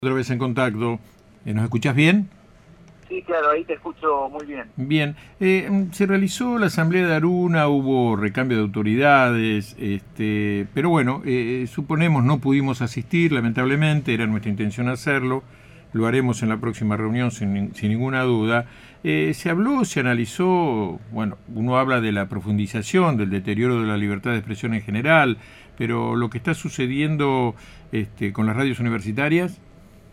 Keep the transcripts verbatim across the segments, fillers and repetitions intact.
Otra vez en contacto. Eh, ¿Nos escuchás bien? Sí, claro, ahí te escucho muy bien. Bien. Eh, se realizó la asamblea de Aruna, hubo recambio de autoridades, este, pero bueno, eh, suponemos no pudimos asistir, lamentablemente, era nuestra intención hacerlo, lo haremos en la próxima reunión sin, sin ninguna duda. Eh, se habló, se analizó, bueno, uno habla de la profundización, del deterioro de la libertad de expresión en general, pero lo que está sucediendo este, con las radios universitarias.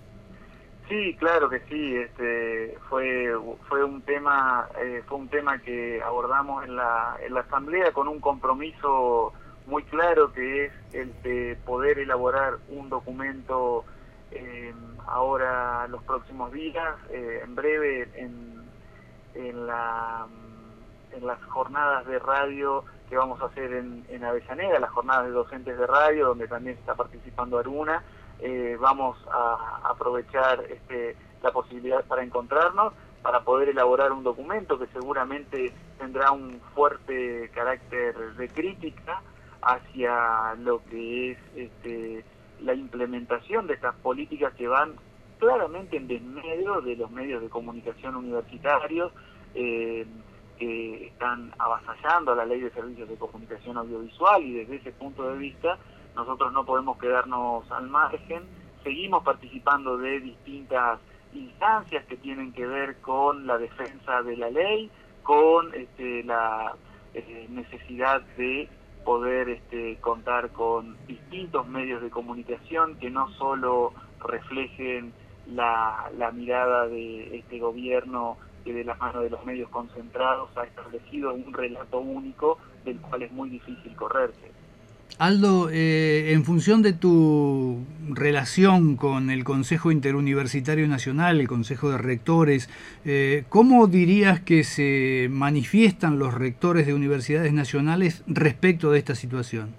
Sí, claro que sí. Este, fue fue un tema eh, fue un tema que abordamos en la en la asamblea con un compromiso muy claro, que es el de poder elaborar un documento eh, ahora los próximos días, eh, en breve, en en la en las jornadas de radio que vamos a hacer en, en Avellaneda, las jornadas de docentes de radio, donde también está participando Aruna. Eh, vamos a aprovechar este, la posibilidad para encontrarnos, para poder elaborar un documento que seguramente tendrá un fuerte carácter de crítica hacia lo que es este, la implementación de estas políticas que van claramente en desmedro de los medios de comunicación universitarios, eh, que están avasallando a la Ley de Servicios de Comunicación Audiovisual, y desde ese punto de vista nosotros no podemos quedarnos al margen. Seguimos participando de distintas instancias que tienen que ver con la defensa de la ley, con este, la eh, necesidad de poder este, contar con distintos medios de comunicación que no solo reflejen la, la mirada de este gobierno, que de la mano de los medios concentrados ha establecido un relato único del cual es muy difícil correrse. Aldo, eh, en función de tu relación con el Consejo Interuniversitario Nacional, el Consejo de Rectores, eh, ¿cómo dirías que se manifiestan los rectores de universidades nacionales respecto de esta situación?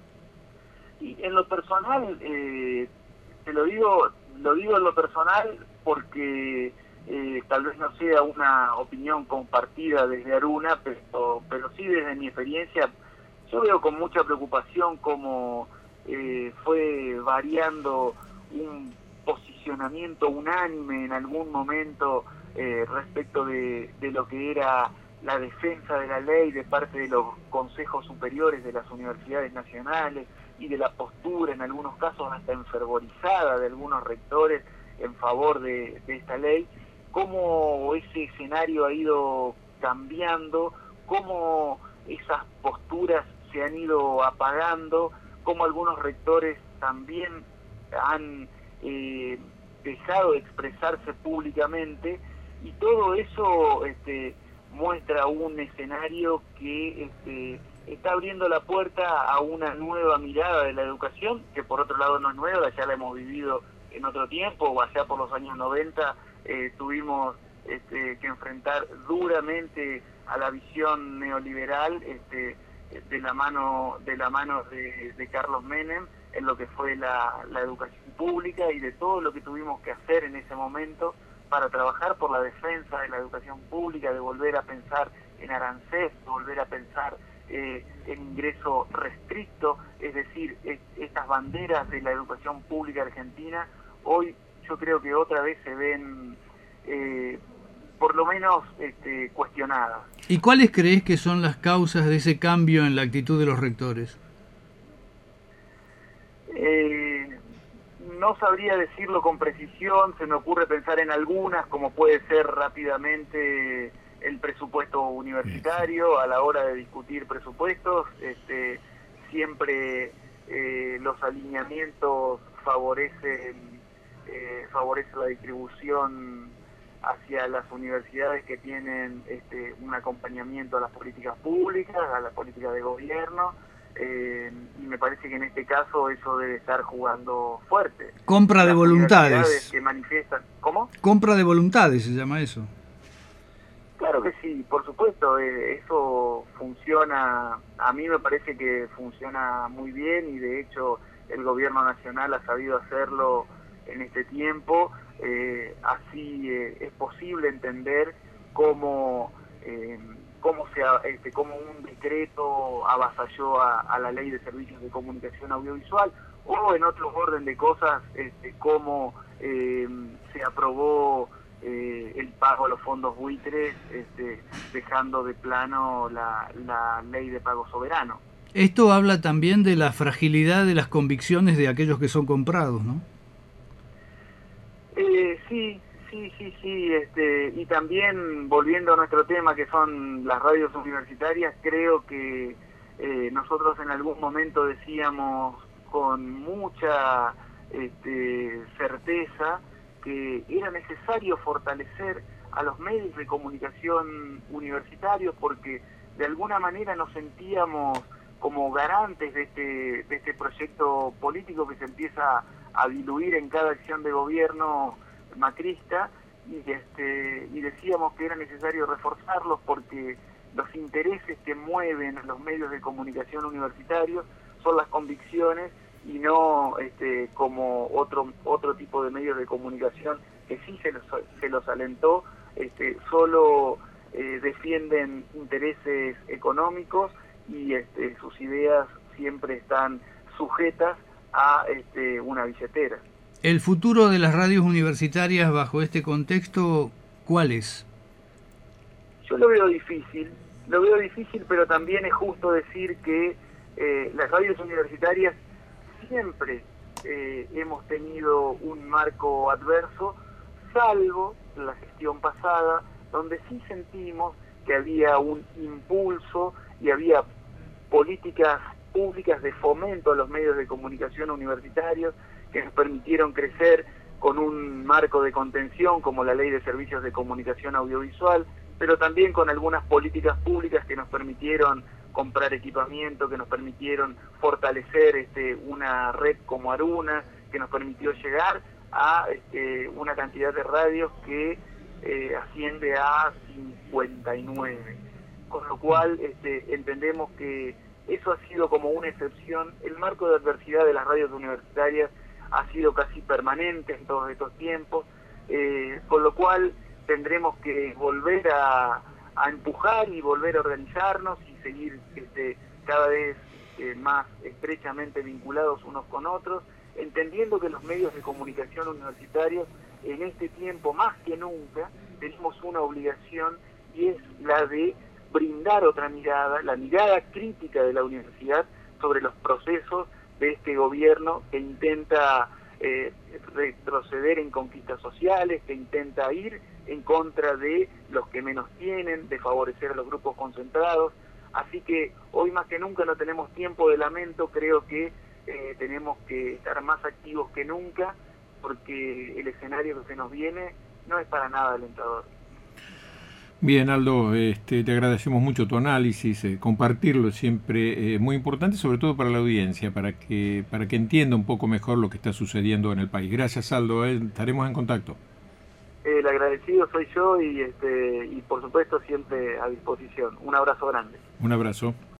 Y en lo personal, eh, te lo digo, lo digo en lo personal porque eh, tal vez no sea una opinión compartida desde Aruna, pero, pero sí desde mi experiencia. Yo veo con mucha preocupación cómo eh, fue variando un posicionamiento unánime en algún momento eh, respecto de, de lo que era la defensa de la ley de parte de los consejos superiores de las universidades nacionales, y de la postura, en algunos casos hasta enfervorizada, de algunos rectores en favor de, de esta ley. Cómo ese escenario ha ido cambiando, cómo esas posturas se han ido apagando, cómo algunos rectores también han eh, dejado de expresarse públicamente, y todo eso este, muestra un escenario que este, está abriendo la puerta a una nueva mirada de la educación, que por otro lado no es nueva, ya la hemos vivido en otro tiempo, o allá por los años noventa eh, tuvimos este, que enfrentar duramente a la visión neoliberal, este, de la mano de la mano de, de Carlos Menem, en lo que fue la, la educación pública, y de todo lo que tuvimos que hacer en ese momento para trabajar por la defensa de la educación pública, de volver a pensar en arancés, de volver a pensar eh, en ingreso restricto, es decir, es, estas banderas de la educación pública argentina, hoy yo creo que otra vez se ven eh, por lo menos este, cuestionadas. ¿Y cuáles crees que son las causas de ese cambio en la actitud de los rectores? Eh, no sabría decirlo con precisión, se me ocurre pensar en algunas, como puede ser rápidamente el presupuesto universitario. A la hora de discutir presupuestos, este, siempre eh, los alineamientos favorecen, eh, favorecen la distribución hacia las universidades que tienen este, un acompañamiento a las políticas públicas, a las políticas de gobierno, eh, y me parece que en este caso eso debe estar jugando fuerte. Compra de las voluntades. Que manifiestan, ¿cómo? Compra de voluntades se llama eso. Claro que sí, por supuesto, eh, eso funciona, a mí me parece que funciona muy bien, y de hecho el gobierno nacional ha sabido hacerlo en este tiempo. Eh, así eh, es posible entender cómo, eh, cómo, se, este, cómo un decreto avasalló a, a la Ley de Servicios de Comunicación Audiovisual, o en otro orden de cosas, este, cómo eh, se aprobó eh, el pago a los fondos buitres, este, dejando de plano la, la ley de pago soberano. Esto habla también de la fragilidad de las convicciones de aquellos que son comprados, ¿no? Eh, sí, sí, sí, sí, este, y también volviendo a nuestro tema que son las radios universitarias, creo que eh, nosotros en algún momento decíamos con mucha este, certeza que era necesario fortalecer a los medios de comunicación universitarios porque de alguna manera nos sentíamos como garantes de este, de este proyecto político que se empieza a diluir en cada acción de gobierno macrista y, este, y decíamos que era necesario reforzarlos porque los intereses que mueven a los medios de comunicación universitarios son las convicciones y no este, como otro otro tipo de medios de comunicación que sí se los, se los alentó, este, solo eh, defienden intereses económicos y este, sus ideas siempre están sujetas a este, una billetera. ¿El futuro de las radios universitarias bajo este contexto cuál es? Yo lo veo difícil, lo veo difícil, pero también es justo decir que eh, las radios universitarias siempre eh, hemos tenido un marco adverso, salvo la gestión pasada, donde sí sentimos que había un impulso y había políticas públicas de fomento a los medios de comunicación universitarios que nos permitieron crecer con un marco de contención como la Ley de Servicios de Comunicación Audiovisual, pero también con algunas políticas públicas que nos permitieron comprar equipamiento, que nos permitieron fortalecer este, una red como Aruna, que nos permitió llegar a este, una cantidad de radios que eh, asciende a cincuenta y nueve. Con lo cual este, entendemos que eso ha sido como una excepción. El marco de adversidad de las radios universitarias ha sido casi permanente en todos estos tiempos, eh, con lo cual tendremos que volver a, a empujar y volver a organizarnos y seguir este, cada vez eh, más estrechamente vinculados unos con otros, entendiendo que los medios de comunicación universitarios en este tiempo más que nunca tenemos una obligación y es la de brindar otra mirada, la mirada crítica de la universidad sobre los procesos de este gobierno que intenta eh, retroceder en conquistas sociales, que intenta ir en contra de los que menos tienen, de favorecer a los grupos concentrados. Así que hoy más que nunca no tenemos tiempo de lamento, creo que eh, tenemos que estar más activos que nunca, porque el escenario que se nos viene no es para nada alentador. Bien, Aldo, este, te agradecemos mucho tu análisis, eh, compartirlo es siempre eh, muy importante, sobre todo para la audiencia, para que para que entienda un poco mejor lo que está sucediendo en el país. Gracias, Aldo, eh, estaremos en contacto. El agradecido soy yo y, este, y por supuesto siempre a disposición. Un abrazo grande. Un abrazo.